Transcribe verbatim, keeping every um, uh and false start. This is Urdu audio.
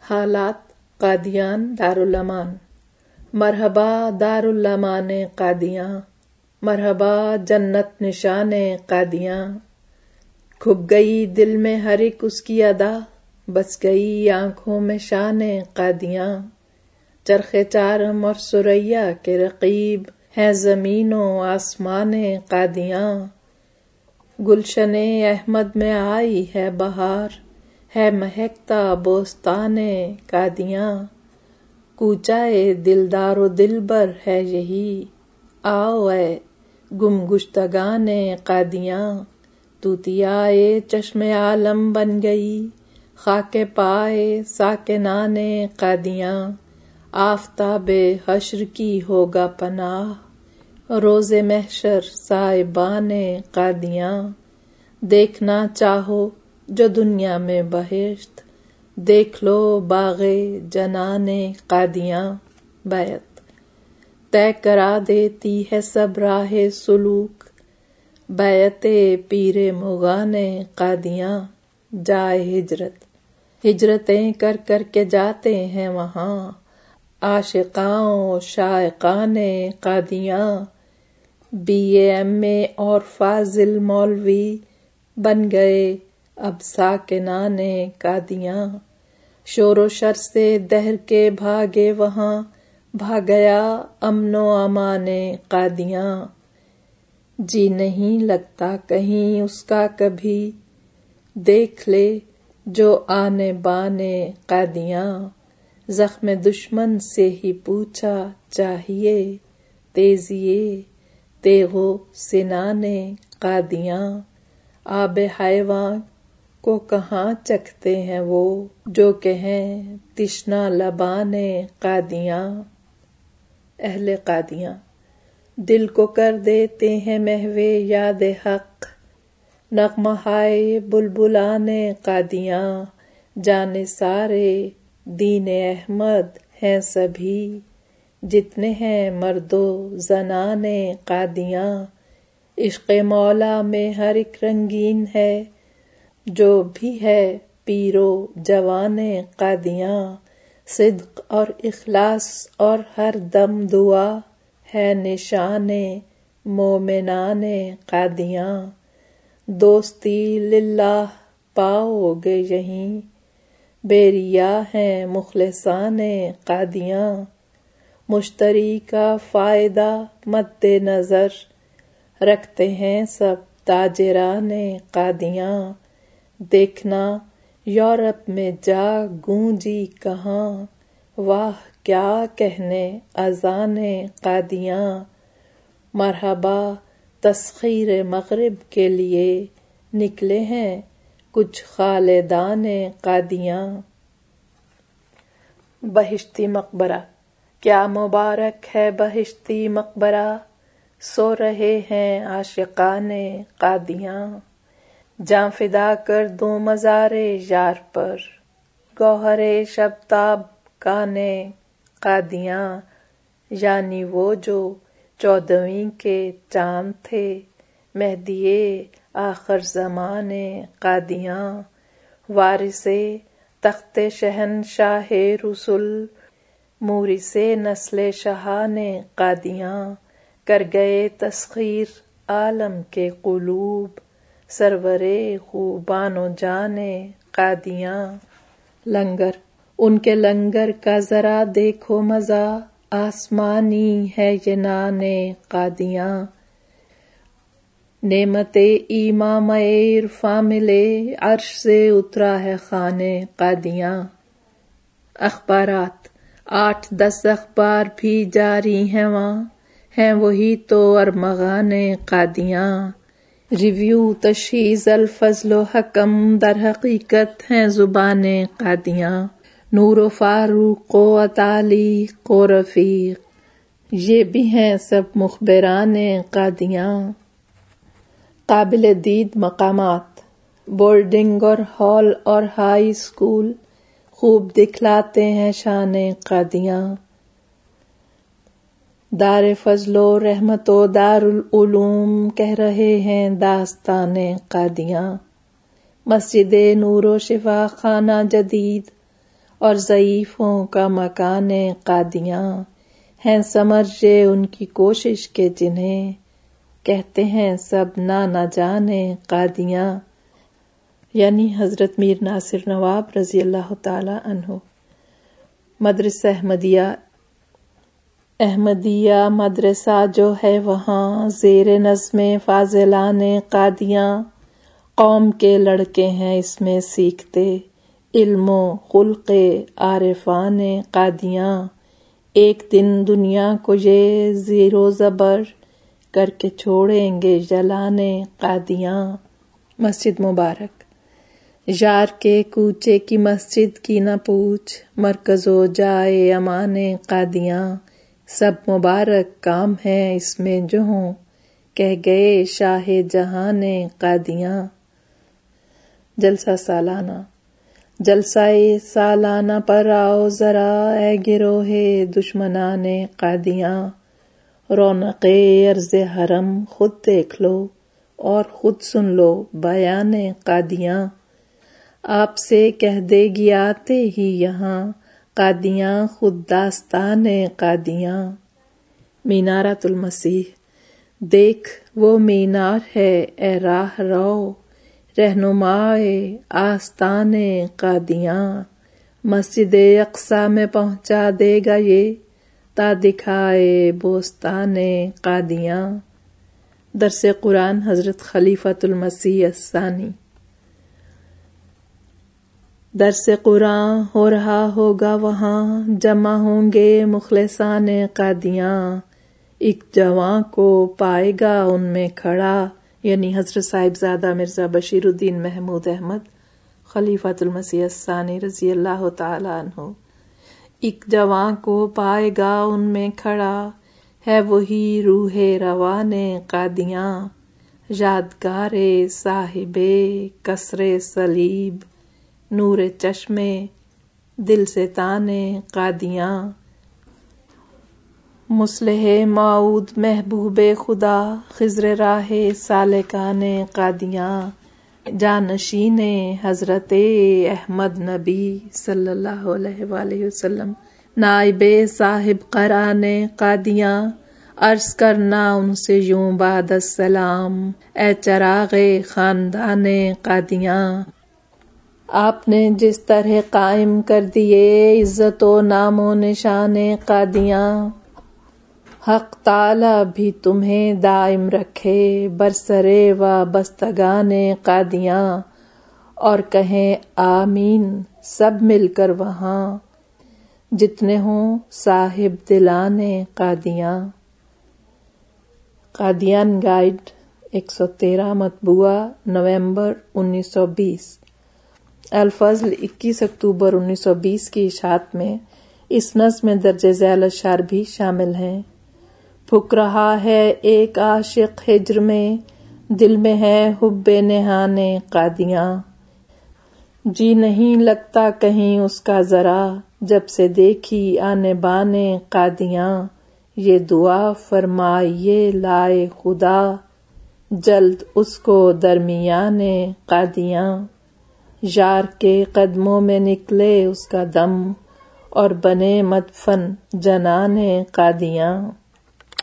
حالات قادیان دارالامان۔ مرحبا دارالامان قادیاں، مرحبا جنت نشان قادیاں۔ کھب گئی دل میں ہر ایک اس کی ادا، بس گئی آنکھوں میں شان قادیاں۔ چرخ چارم اور ثریا کے رقیب ہیں زمین و آسمان قادیاں۔ گلشن احمد میں آئی ہے بہار، ہے مہکتا بوستان قادیاں۔ کوچہ دلدار و دلبر ہے یہی، آؤ اے گم گشتگان قادیاں۔ توتیائے چشم عالم بن گئی، خاک پائے ساکنان قادیاں۔ آفتاب حشر کی ہوگا پناہ، روز محشر سائبان قادیاں۔ دیکھنا چاہو جو دنیا میں بہشت، دیکھ لو باغ جنان قادیاں۔ بیعت طے کرا دیتی ہے سب راہ سلوک، بیعت پیر مغان قادیاں۔ جائے ہجرت، ہجرتیں کر کر کے جاتے ہیں وہاں، عاشقاں و شائقان Qadian. B A M A اور فاضل مولوی بن گئے اب ساکنان قادیاں۔ شور و شر سے دہر کے بھاگے وہاں، بھاگ گیا امن و امان قادیاں۔ جی نہیں لگتا کہیں اس کا کبھی، دیکھ لے جو آنے بانے قادیاں۔ زخم دشمن سے ہی پوچھا چاہیے، تیزیے تیغ و سنان قادیاں۔ آب حیوان کو کہاں چکھتے ہیں وہ، جو کہیں تشنہ لبان قادیاں۔ اہل قادیاں دل کو کر دیتے ہیں محو یاد حق، نغمہ ہائے بلبلان قادیاں۔ جانے سارے دین احمد ہیں سبھی، جتنے ہیں مرد و زنان قادیاں۔ عشق مولا میں ہر ایک رنگین ہے، جو بھی ہے پیر و جوان قادیاں۔ صدق اور اخلاص اور ہر دم دعا ہے نشان مومنان قادیاں۔ دوستی للہ پاؤ گے یہیں، بے ریا ہیں مخلصان قادیاں۔ مشتری کا فائدہ مد نظر رکھتے ہیں سب تاجران قادیاں۔ دیکھنا یورپ میں جا گونجی کہاں، واہ کیا کہنے اذان قادیاں۔ مرحبا تسخیر مغرب کے لیے نکلے ہیں کچھ خالدان قادیاں۔ بہشتی مقبرہ، کیا مبارک ہے بہشتی مقبرہ، سو رہے ہیں عاشقان قادیاں۔ جاں فدا کر دوں مزار یار پر، گوہر شبتاب کان قادیاں۔ یعنی وہ جو چودھویں کے چاند تھے، مہدی آخر زمان قادیاں۔ وارث تخت شہنشاہ رسل، مورث نسل شاہان قادیاں۔ کر گئے تسخیر عالم کے قلوب، سرور خوبان و جان قادیاں۔ لنگر، ان کے لنگر کا ذرا دیکھو مزہ، آسمانی ہے یہ نان قادیاں۔ نعمت امام عرفاں ملے، عرش سے اترا ہے خوان قادیاں۔ اخبارات، آٹھ دس اخبار بھی جاری ہیں وہاں، ہیں وہی تو ارمغان قادیاں۔ ریویو تشہیز الفضل و حکم در حقیقت ہیں زبان قادیاں۔ نور و فاروق و عطالیق و رفیق، یہ بھی ہیں سب مخبران قادیاں۔ قابل دید مقامات، بورڈنگ اور ہال اور ہائی اسکول خوب دکھلاتے ہیں شان قادیاں۔ دار فضل و رحمت و دارالعلوم کہہ رہے ہیں داستان قادیاں۔ مسجد نور و شفا خانہ جدید اور ضعیفوں کا مکان قادیاں، ہیں سمجھے ان کی کوشش کے جنہیں کہتے ہیں سب نہ نہ جانے قادیاں، یعنی حضرت میر ناصر نواب رضی اللہ تعالی عنہ۔ مدرسہ احمدیہ احمدیہ مدرسہ جو ہے وہاں، زیر نظم فاضلان قادیاں، قوم کے لڑکے ہیں اس میں سیکھتے، علم و خلق عارفان قادیاں، ایک دن دنیا کو یہ زیر و زبر کر کے چھوڑیں گے جلان قادیاں۔ مسجد مبارک یار کے کوچے کی مسجد کی نہ پوچھ، مرکز و جائے امان قادیاں، سب مبارک کام ہیں اس میں جو ہوں، کہہ گئے شاہ جہان قادیاں۔ جلسہ سالانہ جلسہ سالانہ پر آؤ ذرا اے گروہ دشمنان قادیاں، رونق عرض حرم خود دیکھ لو اور خود سن لو بیان قادیاں، آپ سے کہہ دے گی آتے ہی یہاں قادیاں خود داستان قادیاں۔ مینارۃ المسیح دیکھ وہ مینار ہے اے راہ رو، رہنمائے آستان قادیاں، مسجد اقصی میں پہنچا دے گا یہ تا دکھائے بوستان قادیاں۔ درس قرآن حضرت خلیفۃ المسیح الثانی۔ درس قرآن ہو رہا ہوگا وہاں، جمع ہوں گے مخلصان قادیاں، ایک جواں کو پائے گا ان میں کھڑا، یعنی حضرت صاحبزادہ مرزا بشیر الدین محمود احمد خلیفۃ المسیح الثانی رضی اللہ تعالی عنہ، ایک جواں کو پائے گا ان میں کھڑا، ہے وہی روح روان قادیاں، یادگار صاحب کسر صلیب، نور چشمے دل سے تان قادیاں، مصلح موعود محبوب خدا، خضر راہ سالکان قادیاں، جانشین حضرت احمد نبی صلی اللہ علیہ وآلہ وسلم، نائب صاحب قران قادیاں، عرض کرنا ان سے یوں بعد السلام، اے چراغ خاندان قادیاں، آپ نے جس طرح قائم کر دیے عزت و نام و نشان قادیاں، حق تعالی بھی تمہیں دائم رکھے برسرے و بستگان قادیاں، اور کہیں آمین سب مل کر وہاں جتنے ہوں صاحب دلان قادیاں۔ قادیان گائیڈ ایک سو تیرہ مطبوعہ نومبر انیس سو بیس۔ الفضل اکیس اکتوبر انیس سو بیس کی اشاعت میں اس نظم میں درج ذیل اشعار بھی شامل ہیں۔ پھک رہا ہے ایک عاشق ہجر میں، دل میں ہے حب نہان قادیاں، جی نہیں لگتا کہیں اس کا ذرا، جب سے دیکھی آنے بانے قادیاں، یہ دعا فرمائیے لائے خدا، جلد اس کو درمیان قادیاں، یار کے قدموں میں نکلے اس کا دم، اور بنے مدفن جنان قادیاں۔